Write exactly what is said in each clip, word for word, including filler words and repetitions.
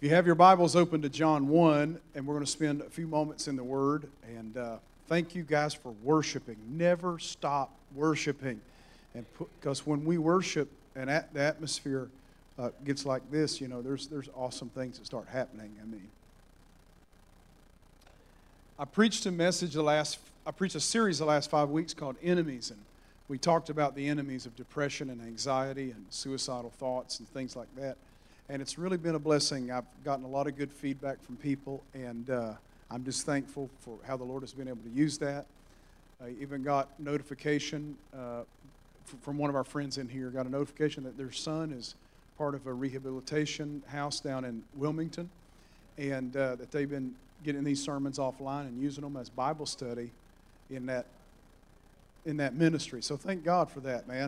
you have your Bibles open to John one, and we're going to spend a few moments in the Word. And uh, thank you guys for worshiping. Never stop worshiping. And because when we worship and at the atmosphere uh, gets like this, you know, there's there's awesome things that start happening. I mean, I preached a message the last, I preached a series the last five weeks called Enemies, and we talked about the enemies of depression and anxiety and suicidal thoughts and things like that. And it's really been a blessing. I've gotten a lot of good feedback from people, and uh, I'm just thankful for how the Lord has been able to use that. I even got notification uh, f- from one of our friends in here, got a notification that their son is part of a rehabilitation house down in Wilmington, and uh, that they've been getting these sermons offline and using them as Bible study in that in that ministry. So thank God for that, man.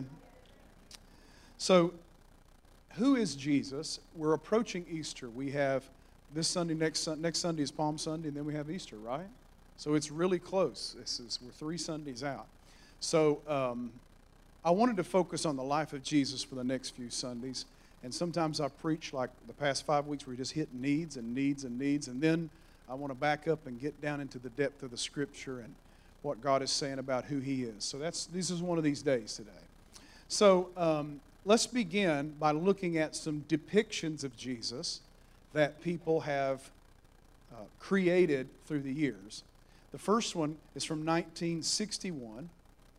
So, who is Jesus? We're approaching Easter. We have this Sunday, next next Sunday is Palm Sunday, and then we have Easter, right? So it's really close. This is we're three Sundays out. So um, I wanted to focus on the life of Jesus for the next few Sundays. And sometimes I preach like the past five weeks where we just hit needs and needs and needs, and then I want to back up and get down into the depth of the Scripture and what God is saying about who He is. So that's this is one of these days today. So um, let's begin by looking at some depictions of Jesus that people have uh, created through the years. The first one is from nineteen sixty-one.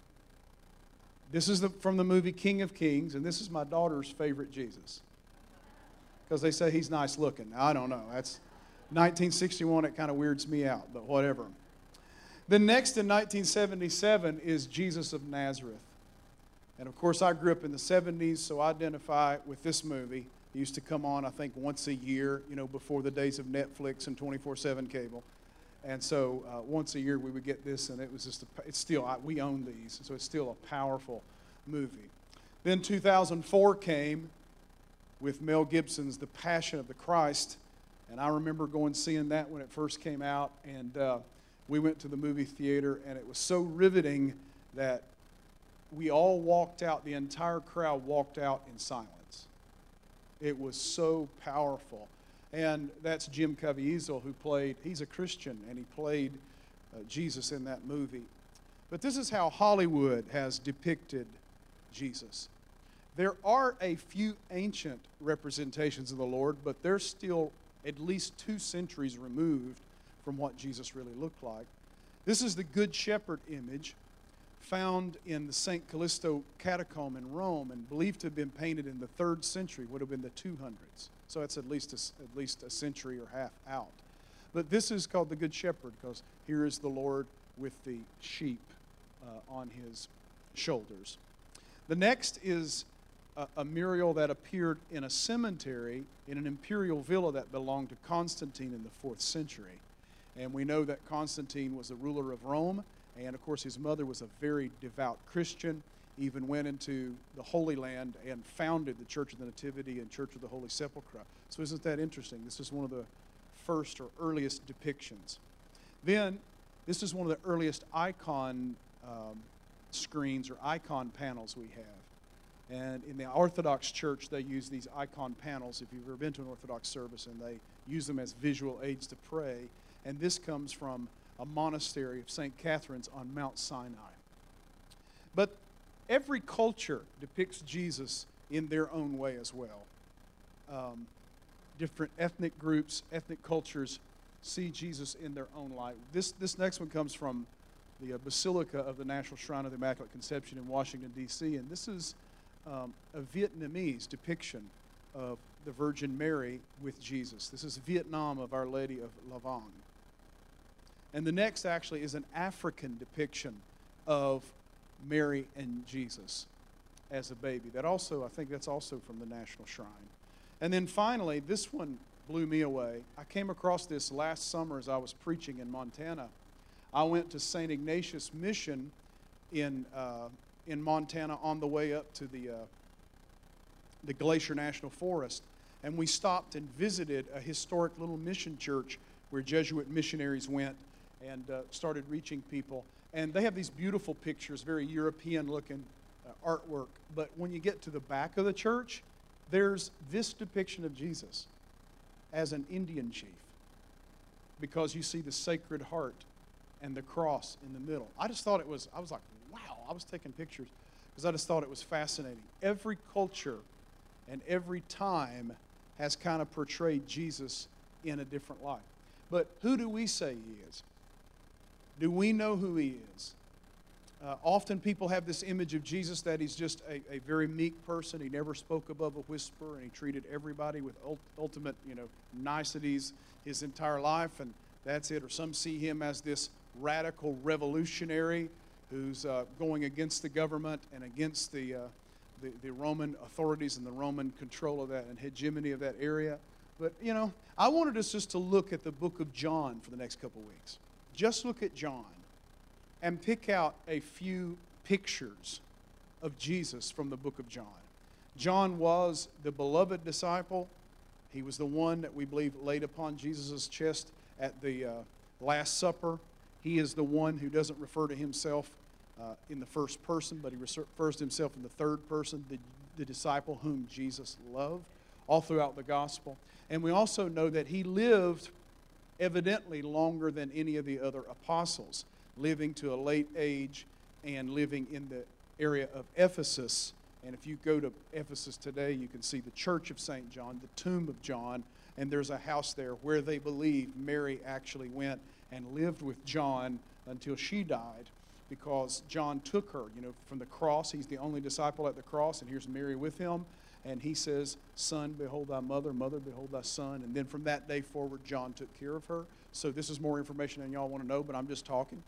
This is the, from the movie King of Kings, and this is my daughter's favorite Jesus. Because they say he's nice looking. I don't know. That's nineteen sixty-one, it kind of weirds me out, but whatever. Then next in nineteen seventy-seven is Jesus of Nazareth. And of course, I grew up in the seventies, so I identify with this movie. It used to come on, I think, once a year, you know, before the days of Netflix and twenty-four seven cable. And so uh, once a year we would get this, and it was just, a, it's still, I, we own these, so it's still a powerful movie. Then two thousand four came with Mel Gibson's The Passion of the Christ. And I remember going seeing that when it first came out, and uh, we went to the movie theater, and it was so riveting that we all walked out, the entire crowd walked out in silence. It was so powerful. And that's Jim Caviezel, who played, he's a Christian, and he played uh, Jesus in that movie. But this is how Hollywood has depicted Jesus. There are a few ancient representations of the Lord, but they're still at least two centuries removed from what Jesus really looked like. This is the Good Shepherd image found in the Saint Callisto Catacomb in Rome and believed to have been painted in the third century, would have been the two hundreds. So it's at least a, at least a century or half out. But this is called the Good Shepherd because here is the Lord with the sheep uh, on his shoulders. The next is a, a mural that appeared in a cemetery in an imperial villa that belonged to Constantine in the fourth century. And we know that Constantine was the ruler of Rome, and of course his mother was a very devout Christian, even went into the Holy Land and founded the Church of the Nativity and Church of the Holy Sepulchre. So isn't that interesting? This is one of the first or earliest depictions. Then, this is one of the earliest icon um, screens or icon panels we have. And in the Orthodox Church, they use these icon panels, if you've ever been to an Orthodox service, and they use them as visual aids to pray. And this comes from a monastery of Saint Catherine's on Mount Sinai. But every culture depicts Jesus in their own way as well. Um, different ethnic groups, ethnic cultures see Jesus in their own light. This, this next one comes from the uh, Basilica of the National Shrine of the Immaculate Conception in Washington, D C, and this is um, a Vietnamese depiction of the Virgin Mary with Jesus. This is Vietnam of Our Lady of La Vang. And the next actually is an African depiction of Mary and Jesus as a baby. That also, I think that's also from the National Shrine. And then finally, this one blew me away. I came across this last summer as I was preaching in Montana. I went to Saint Ignatius Mission in uh, in Montana on the way up to the uh, the Glacier National Forest, and we stopped and visited a historic little mission church where Jesuit missionaries went and uh, started reaching people. And they have these beautiful pictures, very European-looking uh, artwork. But when you get to the back of the church, there's this depiction of Jesus. as an Indian chief because you see the Sacred Heart and the cross in the middle. I just thought it was, I was like, wow. I was taking pictures because I just thought it was fascinating. Every culture and every time has kind of portrayed Jesus in a different light. But who do we say he is? Do we know who he is? Uh, often people have this image of Jesus that he's just a, a very meek person. He never spoke above a whisper, and he treated everybody with ult- ultimate, you know, niceties his entire life, and that's it. Or some see him as this radical revolutionary who's uh, going against the government and against the, uh, the the Roman authorities and the Roman control of that and hegemony of that area. But, you know, I wanted us just to look at the book of John for the next couple weeks. Just look at John and pick out a few pictures of Jesus from the book of John. John was the beloved disciple. He was the one that we believe laid upon Jesus' chest at the uh, Last Supper. He is the one who doesn't refer to himself uh, in the first person, but he refers to himself in the third person, the, the disciple whom Jesus loved, all throughout the gospel. And we also know that he lived evidently longer than any of the other apostles, living to a late age and living in the area of Ephesus. And if you go to Ephesus today, you can see the church of Saint John, the tomb of John, and there's a house there where they believe Mary actually went and lived with John until she died, because John took her, you know, from the cross. He's the only disciple at the cross, and here's Mary with him. And he says, son, behold thy mother, mother, behold thy son. And then from that day forward, John took care of her. So this is more information than y'all want to know, but I'm just talking.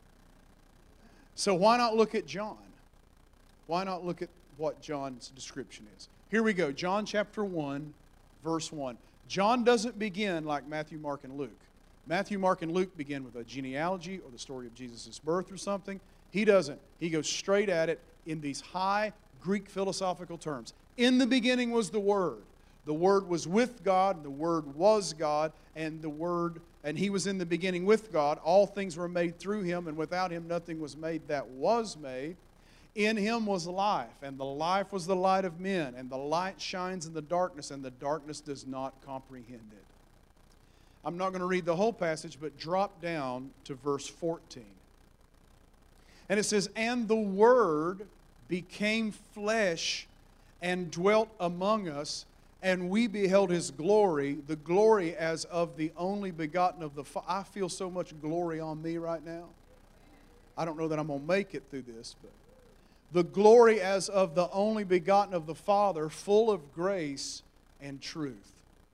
So why not look at John? Why not look at what John's description is? Here we go, John chapter one, verse one. John doesn't begin like Matthew, Mark, and Luke. Matthew, Mark, and Luke begin with a genealogy or the story of Jesus' birth or something. He doesn't. He goes straight at it in these high Greek philosophical terms. In the beginning was the Word. The Word was with God, and the Word was God, and the Word, and He was in the beginning with God. All things were made through Him, and without Him nothing was made that was made. In Him was life, and the life was the light of men, and the light shines in the darkness, and the darkness does not comprehend it. I'm not going to read the whole passage, but drop down to verse fourteen. And it says, and the Word became flesh and dwelt among us, and we beheld His glory, the glory as of the only begotten of the Father. I feel so much glory on me right now. I don't know that I'm going to make it through this, but the glory as of the only begotten of the Father, full of grace and truth.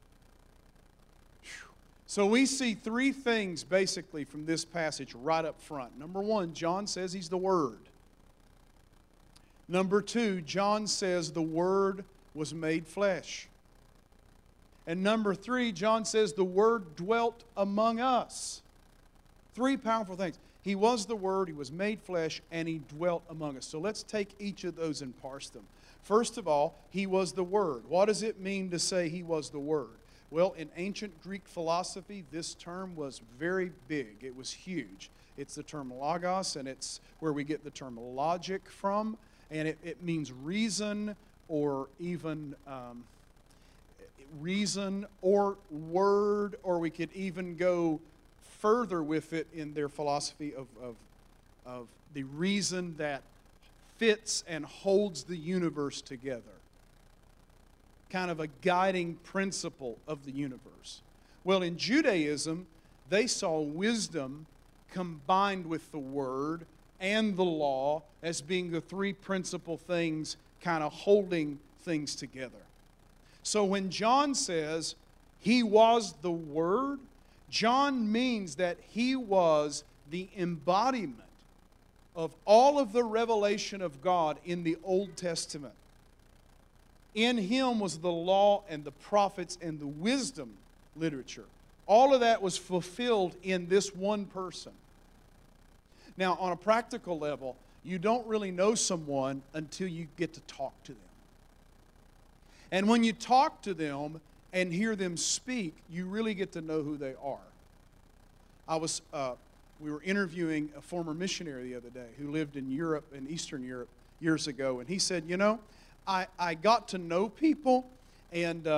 Whew. So we see three things basically from this passage right up front. Number one, John says He's the Word. Number two, John says the Word was made flesh. And number three, John says the Word dwelt among us. Three powerful things. He was the Word, He was made flesh, and He dwelt among us. So let's take each of those and parse them. First of all, He was the Word. What does it mean to say He was the Word? Well, in ancient Greek philosophy, this term was very big. It was huge. It's the term logos, and it's where we get the term logic from. And it, it means reason, or even um, reason or word, or we could even go further with it in their philosophy of, of, of the reason that fits and holds the universe together. Kind of a guiding principle of the universe. Well, in Judaism, they saw wisdom combined with the Word and the law as being the three principal things kind of holding things together. So when John says He was the Word, John means that He was the embodiment of all of the revelation of God in the Old Testament. In Him was the law and the prophets and the wisdom literature. All of that was fulfilled in this one person. Now, on a practical level, you don't really know someone until you get to talk to them. And when you talk to them and hear them speak, you really get to know who they are. I was, uh, we were interviewing a former missionary the other day who lived in Europe, in Eastern Europe, years ago, and he said, you know, I, I got to know people, and uh,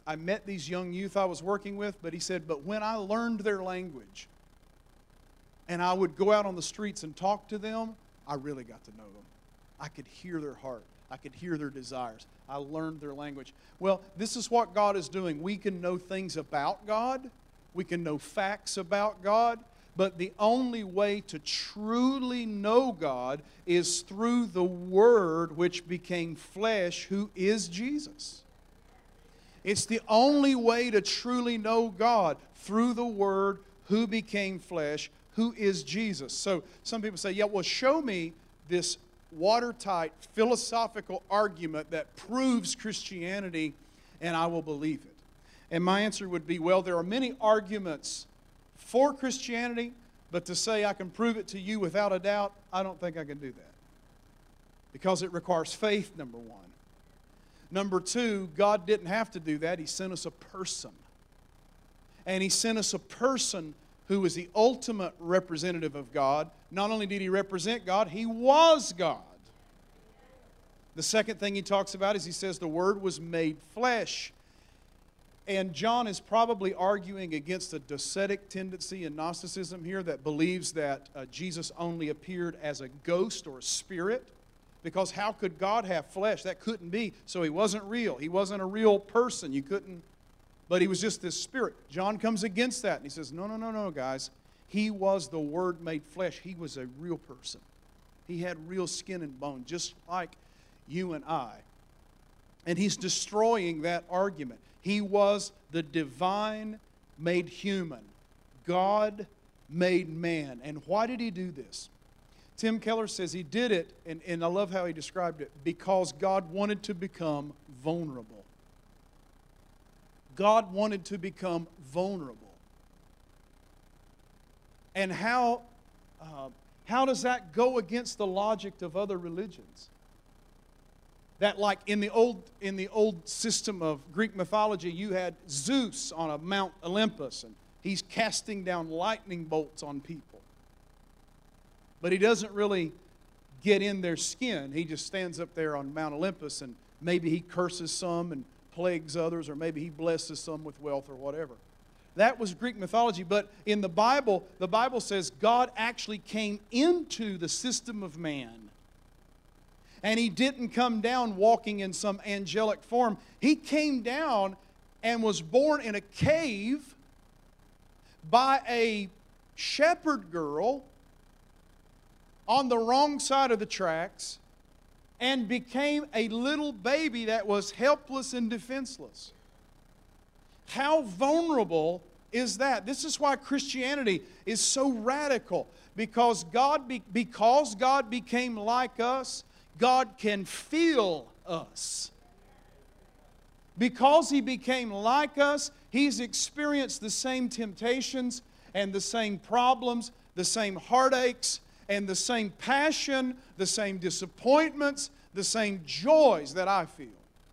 I met these young youth I was working with, but he said, but when I learned their language and I would go out on the streets and talk to them, I really got to know them. I could hear their heart. I could hear their desires. I learned their language. Well, this is what God is doing. We can know things about God. We can know facts about God. But the only way to truly know God is through the Word which became flesh, who is Jesus. It's the only way to truly know God, through the Word who became flesh, who is Jesus. So some people say, yeah, well, show me this watertight philosophical argument that proves Christianity, and I will believe it. And my answer would be, well, there are many arguments for Christianity, but to say I can prove it to you without a doubt, I don't think I can do that. Because it requires faith, number one. Number two, God didn't have to do that. He sent us a person. And He sent us a person who was the ultimate representative of God. Not only did He represent God, He was God. The second thing He talks about is He says the Word was made flesh. And John is probably arguing against a docetic tendency in Gnosticism here that believes that uh, Jesus only appeared as a ghost or a spirit. Because how could God have flesh? That couldn't be. So He wasn't real. He wasn't a real person. You couldn't, but He was just this spirit. John comes against that and he says, no, no, no, no, guys. He was the Word made flesh. He was a real person. He had real skin and bone, just like you and I. And he's destroying that argument. He was the divine made human. God made man. And why did He do this? Tim Keller says He did it, and, and I love how he described it, because God wanted to become vulnerable. God wanted to become vulnerable. And how, uh, how does that go against the logic of other religions? That like in the old in the old system of Greek mythology, you had Zeus on a Mount Olympus, and he's casting down lightning bolts on people. But he doesn't really get in their skin. He just stands up there on Mount Olympus, and maybe he curses some and plagues others, or maybe he blesses some with wealth or whatever. That was Greek mythology. But in the Bible, the Bible says God actually came into the system of man. And He didn't come down walking in some angelic form. He came down and was born in a cave by a shepherd girl on the wrong side of the tracks, and became a little baby that was helpless and defenseless. How vulnerable is that? This is why Christianity is so radical. Because God, be, because God became like us, God can feel us. Because He became like us, He's experienced the same temptations and the same problems, the same heartaches, and the same passion, the same disappointments, the same joys that I feel.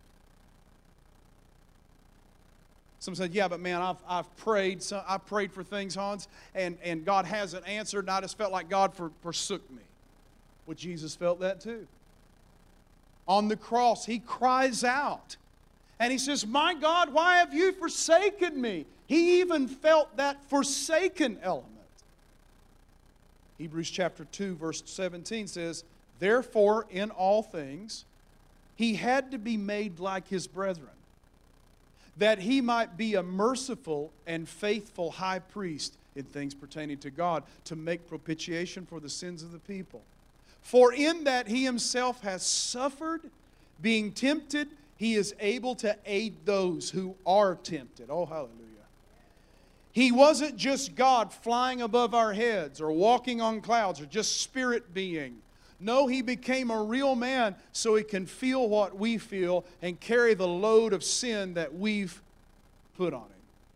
Some said, yeah, but man, I've, I've prayed. So I've prayed for things, Hans, and, and God hasn't answered, and I just felt like God for, forsook me. Well, Jesus felt that too. On the cross, He cries out. And He says, my God, why have you forsaken me? He even felt that forsaken element. Hebrews chapter two, verse seventeen says, therefore, in all things, He had to be made like His brethren, that He might be a merciful and faithful high priest in things pertaining to God, to make propitiation for the sins of the people. For in that He Himself has suffered, being tempted, He is able to aid those who are tempted. Oh, hallelujah. He wasn't just God flying above our heads or walking on clouds or just spirit being. No, He became a real man so He can feel what we feel and carry the load of sin that we've put on Him.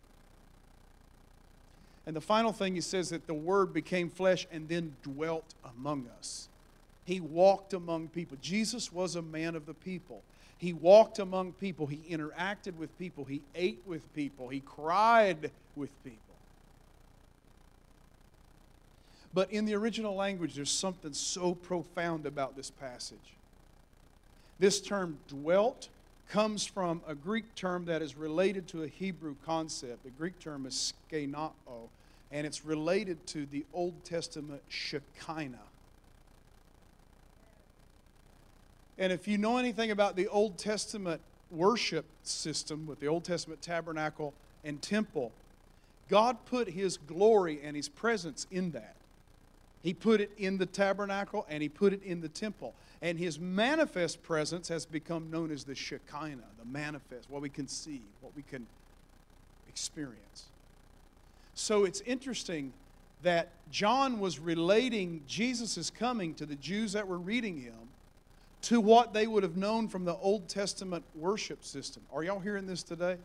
And the final thing He says that the Word became flesh and then dwelt among us. He walked among people. Jesus was a man of the people. He walked among people. He interacted with people. He ate with people. He cried with people. But in the original language, there's something so profound about this passage. This term dwelt comes from a Greek term that is related to a Hebrew concept. The Greek term is skenao, and it's related to the Old Testament Shekinah. And if you know anything about the Old Testament worship system with the Old Testament tabernacle and temple, God put His glory and His presence in that. He put it in the tabernacle and He put it in the temple. And His manifest presence has become known as the Shekinah, the manifest, what we can see, what we can experience. So it's interesting that John was relating Jesus' coming to the Jews that were reading Him to what they would have known from the Old Testament worship system. Are y'all hearing this today?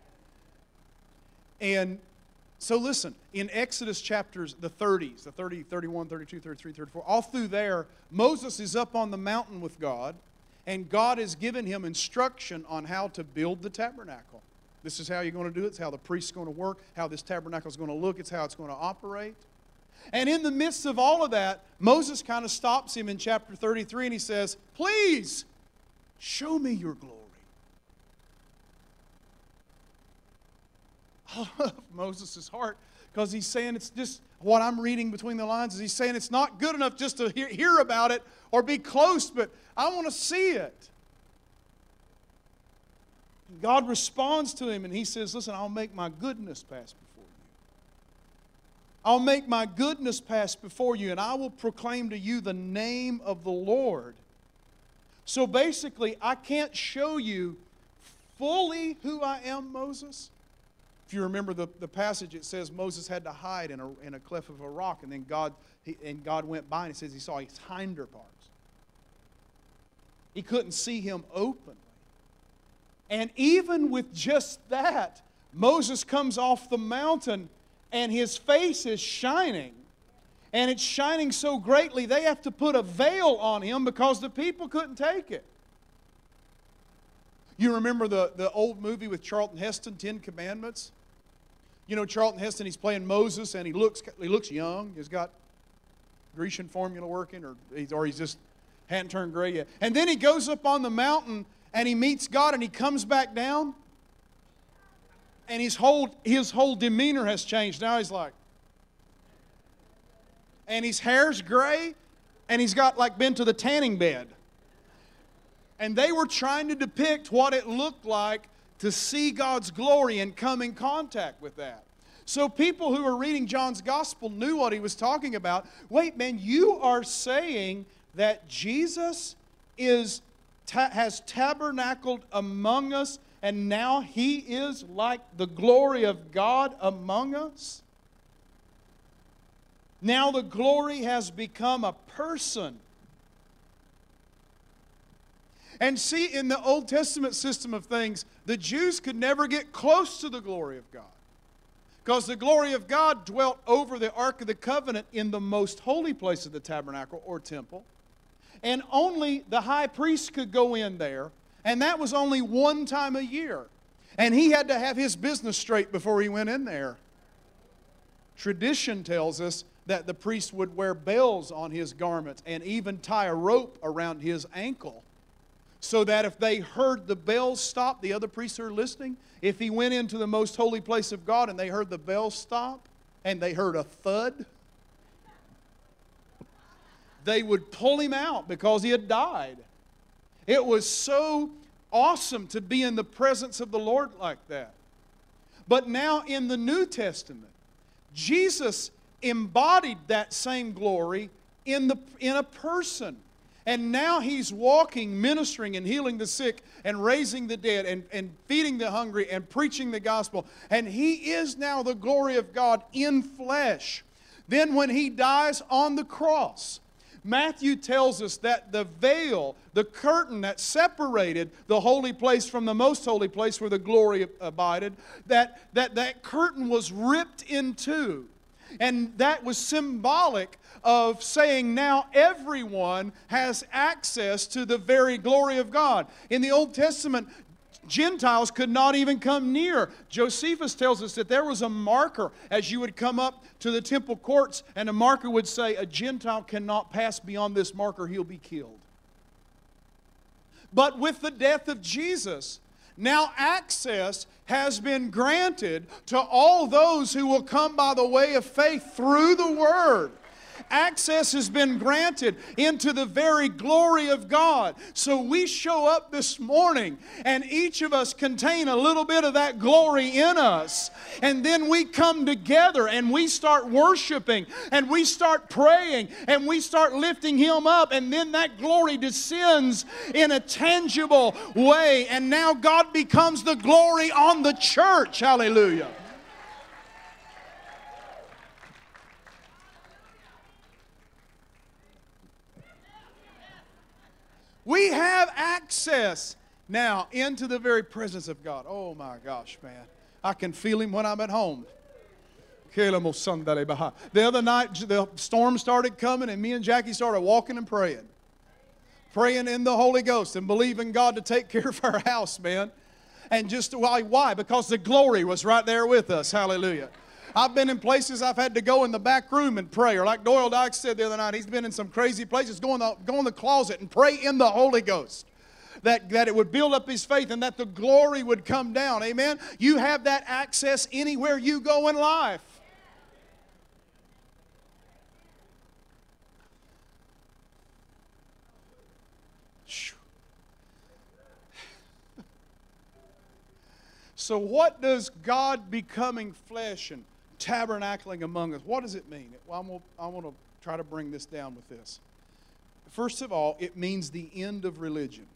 And so listen, in Exodus chapters, the thirties, the thirty, thirty-one, thirty-two, thirty-three, thirty-four, all through there, Moses is up on the mountain with God, and God has given him instruction on how to build the tabernacle. This is how you're going to do it. It's how the priest's going to work, how this tabernacle is going to look. It's how it's going to operate. And in the midst of all of that, Moses kind of stops him in chapter thirty-three, and he says, please, show me your glory. I love Moses' heart, because he's saying it's just, what I'm reading between the lines is he's saying it's not good enough just to hear, hear about it or be close, but I want to see it. And God responds to him and He says, listen, I'll make my goodness pass before you. I'll make my goodness pass before you, and I will proclaim to you the name of the Lord. So basically, I can't show you fully who I am, Moses. If you remember the, the passage, it says Moses had to hide in a, in a cleft of a rock, and then God, he, and God went by, and it says he saw his hinder parts. He couldn't see him openly. And even with just that, Moses comes off the mountain, and his face is shining. And it's shining so greatly, they have to put a veil on him because the people couldn't take it. You remember the, the old movie with Charlton Heston, Ten Commandments? You know, Charlton Heston, he's playing Moses, and he looks he looks young. He's got Grecian formula working, or he's, or he's just hadn't turned gray yet. And then he goes up on the mountain, and he meets God, and he comes back down, and his whole, his whole demeanor has changed. Now he's like, and his hair's gray, and he's got like been to the tanning bed. And they were trying to depict what it looked like to see God's glory and come in contact with that. So people who were reading John's gospel knew what he was talking about. Wait, man, you are saying that Jesus is ta- has tabernacled among us, and now He is like the glory of God among us? Now the glory has become a person. And see, in the Old Testament system of things, the Jews could never get close to the glory of God, because the glory of God dwelt over the Ark of the Covenant in the most holy place of the tabernacle or temple. And only the high priest could go in there, and that was only one time a year. And he had to have his business straight before he went in there. Tradition tells us that the priest would wear bells on his garments and even tie a rope around his ankle, so that if they heard the bells stop, the other priests who are listening, if he went into the most holy place of God and they heard the bells stop and they heard a thud, they would pull him out because he had died. It was so awesome to be in the presence of the Lord like that. But now in the New Testament, Jesus embodied that same glory in, the, in a person. And now He's walking, ministering, and healing the sick, and raising the dead, and, and feeding the hungry, and preaching the gospel. And He is now the glory of God in flesh. Then when He dies on the cross, Matthew tells us that the veil, the curtain that separated the holy place from the most holy place where the glory abided, that that, that curtain was ripped in two. And that was symbolic of saying now everyone has access to the very glory of God. In the Old Testament, Gentiles could not even come near. Josephus tells us that there was a marker as you would come up to the temple courts, and a marker would say, a Gentile cannot pass beyond this marker, he'll be killed. But with the death of Jesus, now access has been granted to all those who will come by the way of faith through the Word. Access has been granted into the very glory of God. So we show up this morning and each of us contain a little bit of that glory in us. And then we come together and we start worshiping and we start praying and we start lifting Him up, and then that glory descends in a tangible way, and now God becomes the glory on the church. Hallelujah. We have access now into the very presence of God. Oh my gosh, man. I can feel Him when I'm at home. The other night, the storm started coming, and me and Jackie started walking and praying. Praying in the Holy Ghost and believing God to take care of our house, man. And just why? Why? Because the glory was right there with us. Hallelujah. I've been in places I've had to go in the back room and pray. Or like Doyle Dykes said the other night, he's been in some crazy places. Go in the, go in the closet and pray in the Holy Ghost. That, that it would build up his faith and that the glory would come down. Amen? You have that access anywhere you go in life. So what does God becoming flesh and tabernacling among us, what does it mean? Well, I'm gonna, I want to try to bring this down with this. First of all, it means the end of religion.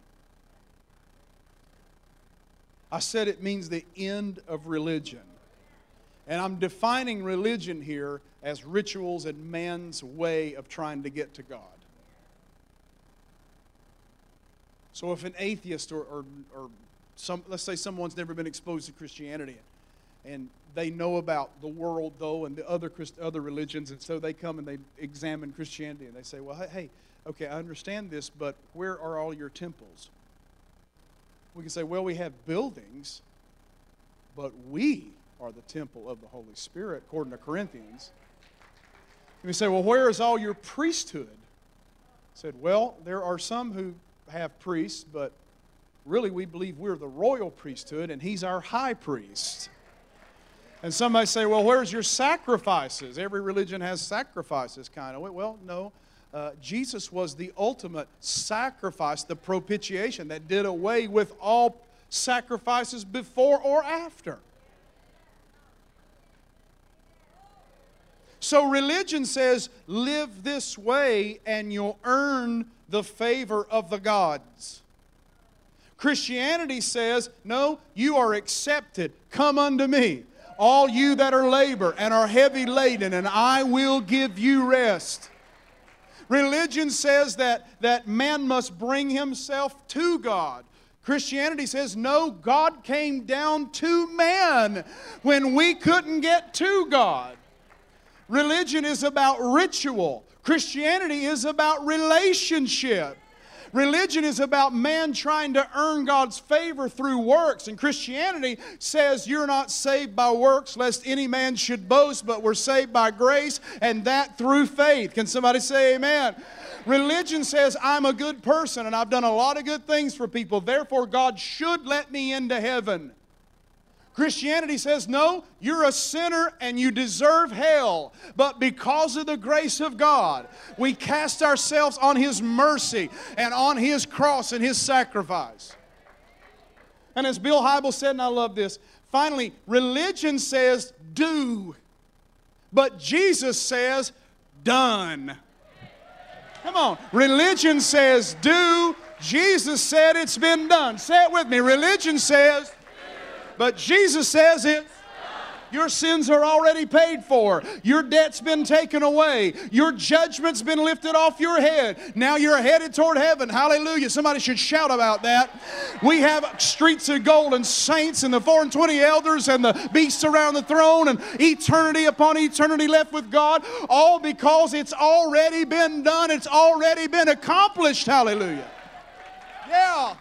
I said it means the end of religion. And I'm defining religion here as rituals and man's way of trying to get to God. So if an atheist or, or, or some, let's say someone's never been exposed to Christianity, and they know about the world, though, and the other Christ, other religions, and so they come and they examine Christianity, and they say, well, hey, okay, I understand this, but where are all your temples? We can say, well, we have buildings, but we are the temple of the Holy Spirit, according to Corinthians. And we say, well, where is all your priesthood? I said, well, there are some who have priests, but really we believe we're the royal priesthood, and He's our high priest. And somebody say, well, where's your sacrifices? Every religion has sacrifices, kind of. Well, no. Uh, Jesus was the ultimate sacrifice, the propitiation that did away with all sacrifices before or after. So religion says, live this way and you'll earn the favor of the gods. Christianity says, no, you are accepted. Come unto me, all you that are labor and are heavy laden, and I will give you rest. Religion says that, that man must bring himself to God. Christianity says, no, God came down to man when we couldn't get to God. Religion is about ritual. Christianity is about relationship. Religion is about man trying to earn God's favor through works. And Christianity says you're not saved by works lest any man should boast, but we're saved by grace, and that through faith. Can somebody say amen? Religion says I'm a good person and I've done a lot of good things for people, therefore God should let me into heaven. Christianity says, no, you're a sinner and you deserve hell. But because of the grace of God, we cast ourselves on His mercy and on His cross and His sacrifice. And as Bill Hybels said, and I love this, finally, religion says do, but Jesus says done. Come on. Religion says do, Jesus said it's been done. Say it with me. Religion says, but Jesus says it. Your sins are already paid for. Your debt's been taken away. Your judgment's been lifted off your head. Now you're headed toward heaven. Hallelujah. Somebody should shout about that. We have streets of gold and saints and the four and twenty elders and the beasts around the throne and eternity upon eternity left with God, all because it's already been done. It's already been accomplished. Hallelujah. Yeah.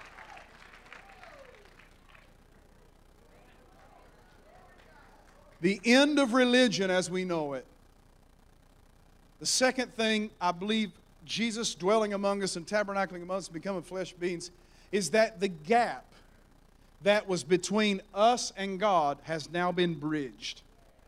The end of religion as we know it. The second thing, I believe Jesus dwelling among us and tabernacling among us, becoming flesh beings, is that the gap that was between us and God has now been bridged.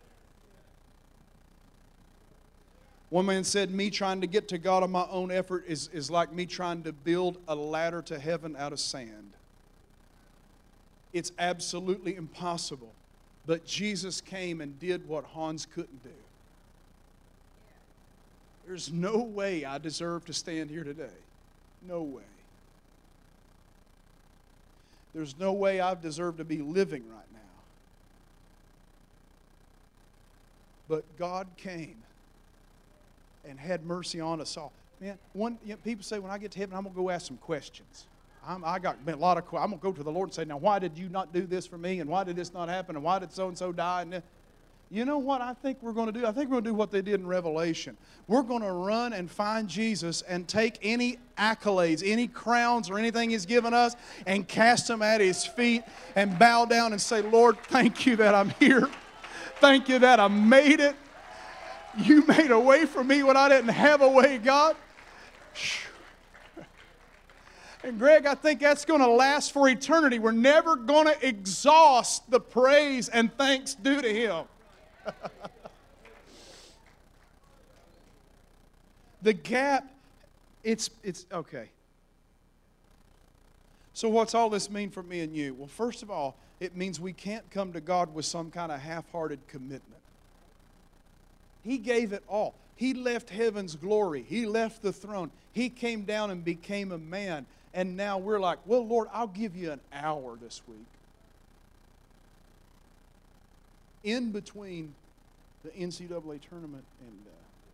One man said, me trying to get to God on my own effort is, is like me trying to build a ladder to heaven out of sand. It's absolutely impossible. But Jesus came and did what Hans couldn't do. There's no way I deserve to stand here today. No way. There's no way I deserve to be living right now. But God came and had mercy on us all. Man, one you know, people say, when I get to heaven, I'm going to go ask some questions. I'm, I got a lot of. I'm going to go to the Lord and say, now, why did you not do this for me? And why did this not happen? And why did so and so die? And you know what I think we're going to do? I think we're going to do what they did in Revelation. We're going to run and find Jesus and take any accolades, any crowns or anything He's given us and cast them at His feet and bow down and say, Lord, thank you that I'm here. Thank you that I made it. You made a way for me when I didn't have a way, God. And Greg, I think that's going to last for eternity. We're never going to exhaust the praise and thanks due to Him. The gap, it's, it's, okay. So what's all this mean for me and you? Well, first of all, it means we can't come to God with some kind of half-hearted commitment. He gave it all. He left heaven's glory. He left the throne. He came down and became a man. And now we're like, well, Lord, I'll give you an hour this week. In between the N C double A tournament and, uh,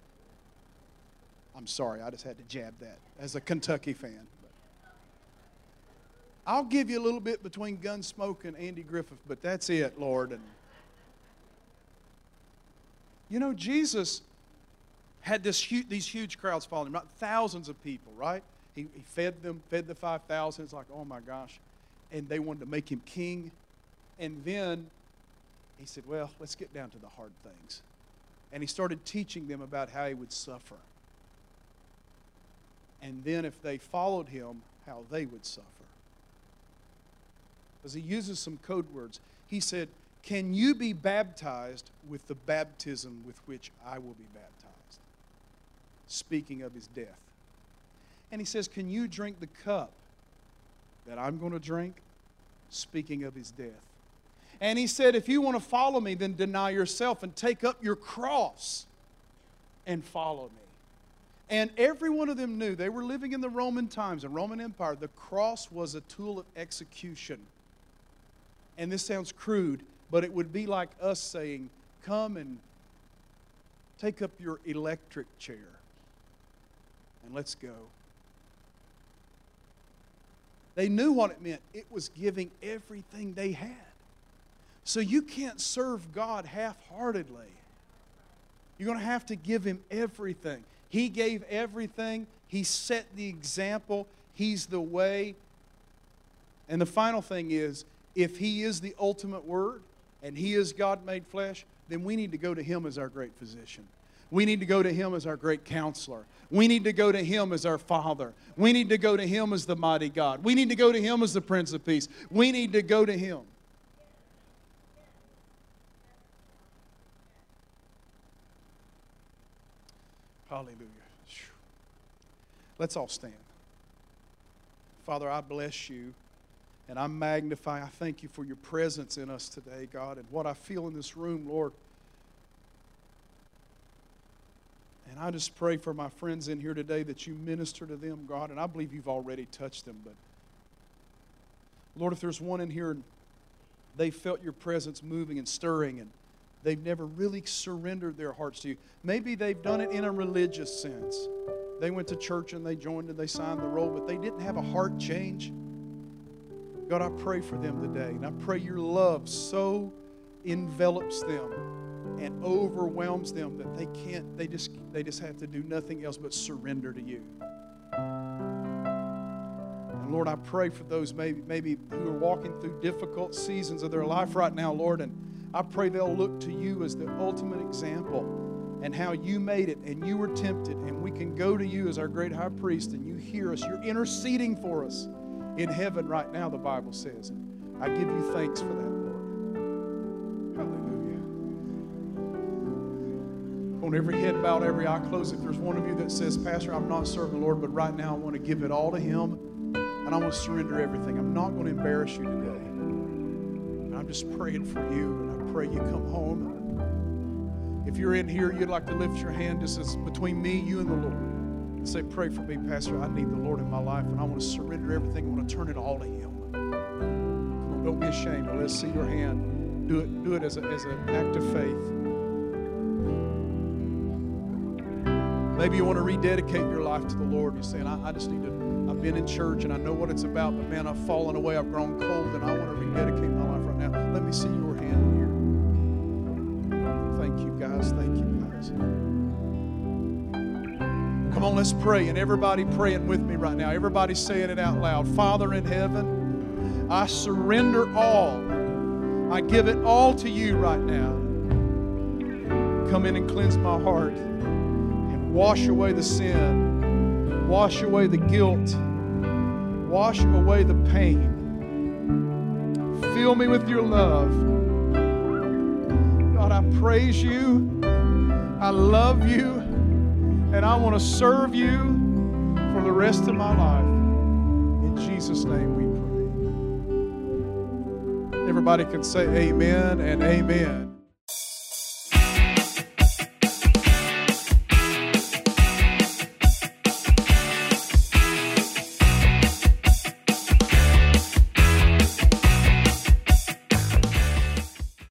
I'm sorry, I just had to jab that as a Kentucky fan. But I'll give you a little bit between Gunsmoke and Andy Griffith, but that's it, Lord. And you know, Jesus had this huge, these huge crowds following him, not thousands of people, right? He, he fed them, fed the five thousand. It's like, oh my gosh. And they wanted to make him king. And then he said, well, let's get down to the hard things. And he started teaching them about how he would suffer. And then if they followed him, how they would suffer. Because he uses some code words. He said, can you be baptized with the baptism with which I will be baptized? Speaking of his death. And he says, can you drink the cup that I'm going to drink? Speaking of his death. And he said, if you want to follow me, then deny yourself and take up your cross and follow me. And every one of them knew they were living in the Roman times, the Roman Empire. The cross was a tool of execution. And this sounds crude, but it would be like us saying, come and take up your electric chair and let's go. They knew what it meant. It was giving everything they had. So you can't serve God half-heartedly. You're going to have to give Him everything. He gave everything. He set the example. He's the way. And the final thing is, if He is the ultimate Word and He is God made flesh, then we need to go to Him as our great physician. We need to go to Him as our great counselor. We need to go to Him as our Father. We need to go to Him as the mighty God. We need to go to Him as the Prince of Peace. We need to go to Him. Hallelujah. Let's all stand. Father, I bless You and I magnify, I thank You for Your presence in us today, God, and what I feel in this room, Lord. And I just pray for my friends in here today that You minister to them, God, and I believe You've already touched them. But Lord, if there's one in here and they felt Your presence moving and stirring and they've never really surrendered their hearts to You. Maybe they've done it in a religious sense. They went to church and they joined and they signed the roll, but they didn't have a heart change. God, I pray for them today. And I pray Your love so envelops them and overwhelms them that they can't, they just, they just have to do nothing else but surrender to You. And Lord, I pray for those maybe, maybe who are walking through difficult seasons of their life right now, Lord, and I pray they'll look to You as the ultimate example and how You made it and You were tempted, and we can go to You as our great high priest and You hear us. You're interceding for us. in heaven right now, the Bible says. And I give you thanks for that, Lord. Hallelujah. On every head bowed, every eye closed, if there's one of you that says, Pastor, I'm not serving the Lord, but right now I want to give it all to Him, and I want to surrender everything. I'm not going to embarrass you today. And I'm just praying for you, and I pray you come home. If you're in here, you'd like to lift your hand just as between me, you, and the Lord. And say, pray for me, Pastor. I need the Lord in my life, and I want to surrender everything. I want to turn it all to Him. Come on, don't be ashamed. Let's see your hand. Do it, do it as, a, as an act of faith. Maybe you want to rededicate your life to the Lord. You're saying, I, I just need to, I've been in church, and I know what it's about, but man, I've fallen away. I've grown cold, and I want to rededicate my life right now. Let me see your hand here. Thank you, guys. Thank you, guys. Come on, let's pray. And everybody praying with me right now. Everybody saying it out loud. Father in heaven, I surrender all. I give it all to you right now. Come in and cleanse my heart and wash away the sin. Wash away the guilt. Wash away the pain. Fill me with your love. God, I praise you. I love you. And I want to serve you for the rest of my life. In Jesus' name we pray. Everybody can say amen and amen.